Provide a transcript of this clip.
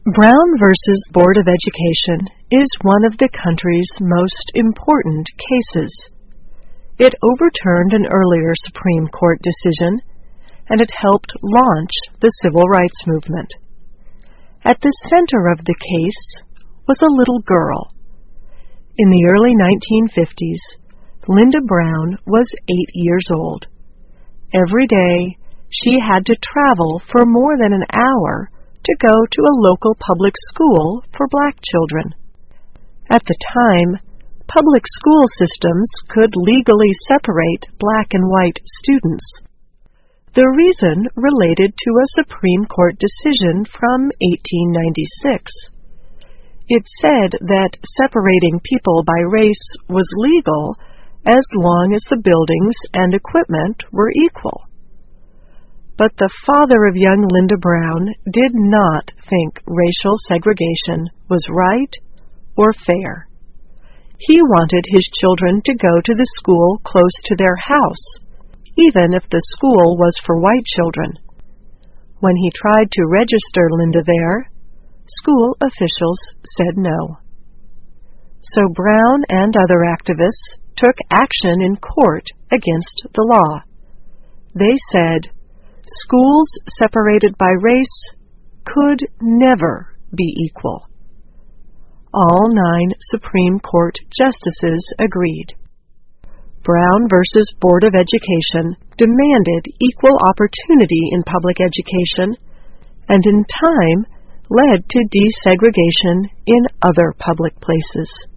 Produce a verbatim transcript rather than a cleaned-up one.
Brown versus Board of Education is one of the country's most important cases. It overturned an earlier Supreme Court decision, and it helped launch the Civil Rights Movement. At the center of the case was a little girl. In the early nineteen fifties, Linda Brown was eight years old. Every day, she had to travel for more than an hour to go to a local public school for black children. At the time, public school systems could legally separate black and white students. The reason related to a Supreme Court decision from eighteen ninety-six. It said that separating people by race was legal as long as the buildings and equipment were equal. But the father of young Linda Brown did not think racial segregation was right or fair. He wanted his children to go to the school close to their house, even if the school was for white children. When he tried to register Linda there, school officials said no. So Brown and other activists took action in court against the law. They said, schools separated by race could never be equal. All nine Supreme Court justices agreed. Brown versus Board of Education demanded equal opportunity in public education, and in time led to desegregation in other public places.